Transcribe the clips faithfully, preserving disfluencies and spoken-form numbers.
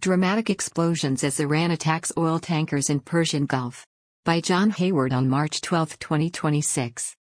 Dramatic explosions as Iran attacks oil tankers in Persian Gulf. By John Hayward on March twelfth, twenty twenty-six.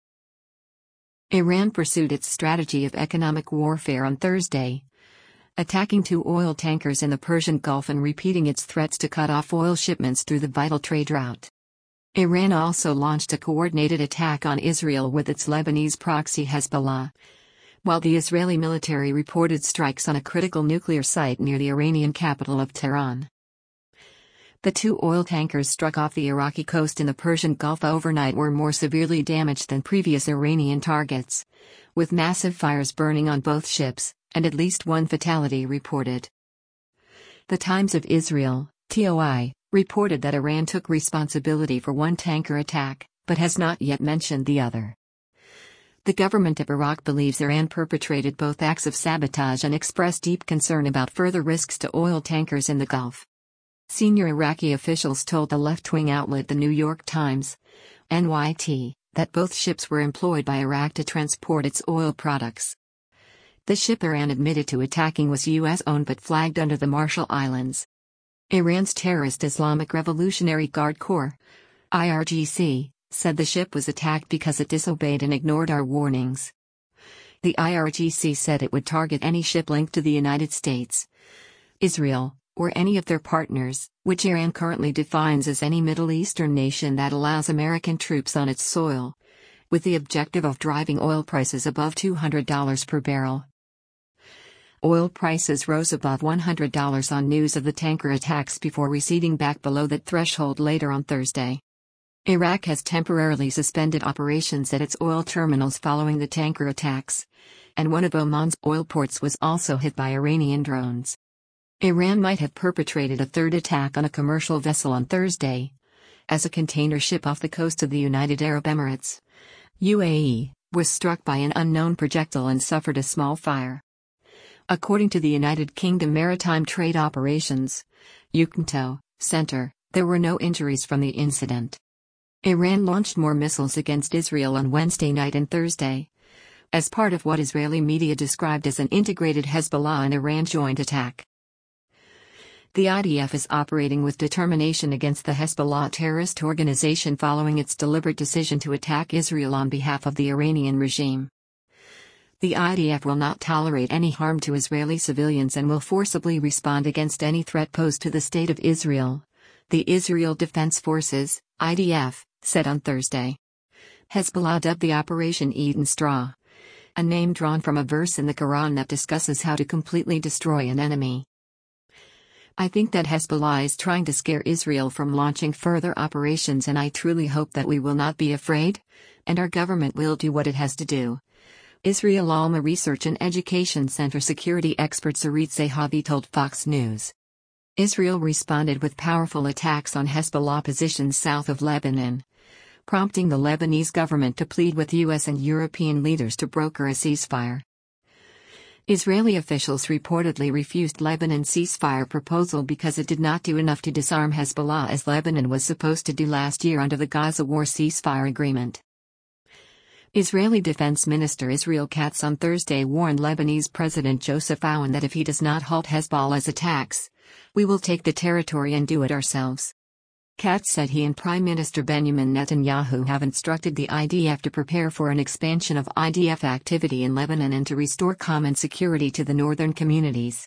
Iran pursued its strategy of economic warfare on Thursday, attacking two oil tankers in the Persian Gulf and repeating its threats to cut off oil shipments through the vital trade route. Iran also launched a coordinated attack on Israel with its Lebanese proxy Hezbollah, while the Israeli military reported strikes on a critical nuclear site near the Iranian capital of Tehran. The two oil tankers struck off the Iraqi coast in the Persian Gulf overnight were more severely damaged than previous Iranian targets, with massive fires burning on both ships, and at least one fatality reported. The Times of Israel, T O I, reported that Iran took responsibility for one tanker attack, but has not yet mentioned the other. The government of Iraq believes Iran perpetrated both acts of sabotage and expressed deep concern about further risks to oil tankers in the Gulf. Senior Iraqi officials told the left-wing outlet The New York Times, N Y T, that both ships were employed by Iraq to transport its oil products. The ship Iran admitted to attacking was U S-owned but flagged under the Marshall Islands. Iran's terrorist Islamic Revolutionary Guard Corps, I R G C, said the ship was attacked because it disobeyed and ignored our warnings. The I R G C said it would target any ship linked to the United States, Israel, or any of their partners, which Iran currently defines as any Middle Eastern nation that allows American troops on its soil, with the objective of driving oil prices above two hundred dollars per barrel. Oil prices rose above one hundred dollars on news of the tanker attacks before receding back below that threshold later on Thursday. Iraq has temporarily suspended operations at its oil terminals following the tanker attacks, and one of Oman's oil ports was also hit by Iranian drones. Iran might have perpetrated a third attack on a commercial vessel on Thursday, as a container ship off the coast of the United Arab Emirates, U A E, was struck by an unknown projectile and suffered a small fire. According to the United Kingdom Maritime Trade Operations U K M T O Center, there were no injuries from the incident. Iran launched more missiles against Israel on Wednesday night and Thursday, as part of what Israeli media described as an integrated Hezbollah and Iran joint attack. The I D F is operating with determination against the Hezbollah terrorist organization following its deliberate decision to attack Israel on behalf of the Iranian regime. The I D F will not tolerate any harm to Israeli civilians and will forcibly respond against any threat posed to the State of Israel, the Israel Defense Forces, I D F, said on Thursday. Hezbollah dubbed the Operation Eden Straw, a name drawn from a verse in the Quran that discusses how to completely destroy an enemy. I think that Hezbollah is trying to scare Israel from launching further operations, and I truly hope that we will not be afraid, and our government will do what it has to do. Israel Alma Research and Education Center security expert Sarit Zehavi told Fox News. Israel responded with powerful attacks on Hezbollah positions south of Lebanon, prompting the Lebanese government to plead with U S and European leaders to broker a ceasefire. Israeli officials reportedly refused Lebanon's ceasefire proposal because it did not do enough to disarm Hezbollah as Lebanon was supposed to do last year under the Gaza war ceasefire agreement. Israeli Defense Minister Israel Katz on Thursday warned Lebanese President Joseph Aoun that if he does not halt Hezbollah's attacks, we will take the territory and do it ourselves. Katz said he and Prime Minister Benjamin Netanyahu have instructed the I D F to prepare for an expansion of I D F activity in Lebanon and to restore calm and security to the northern communities.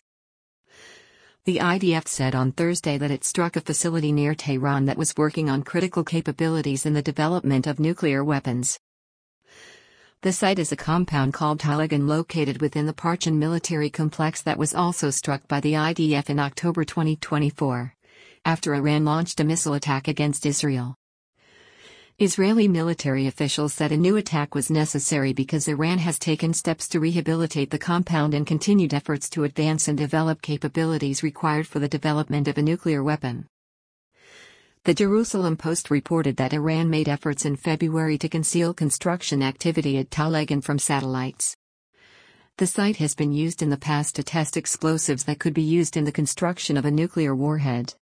The I D F said on Thursday that it struck a facility near Tehran that was working on critical capabilities in the development of nuclear weapons. The site is a compound called Talagan located within the Parchin military complex that was also struck by the I D F in October twenty twenty-four, after Iran launched a missile attack against Israel. Israeli military officials said a new attack was necessary because Iran has taken steps to rehabilitate the compound and continued efforts to advance and develop capabilities required for the development of a nuclear weapon. The Jerusalem Post reported that Iran made efforts in February to conceal construction activity at Talagan from satellites. The site has been used in the past to test explosives that could be used in the construction of a nuclear warhead.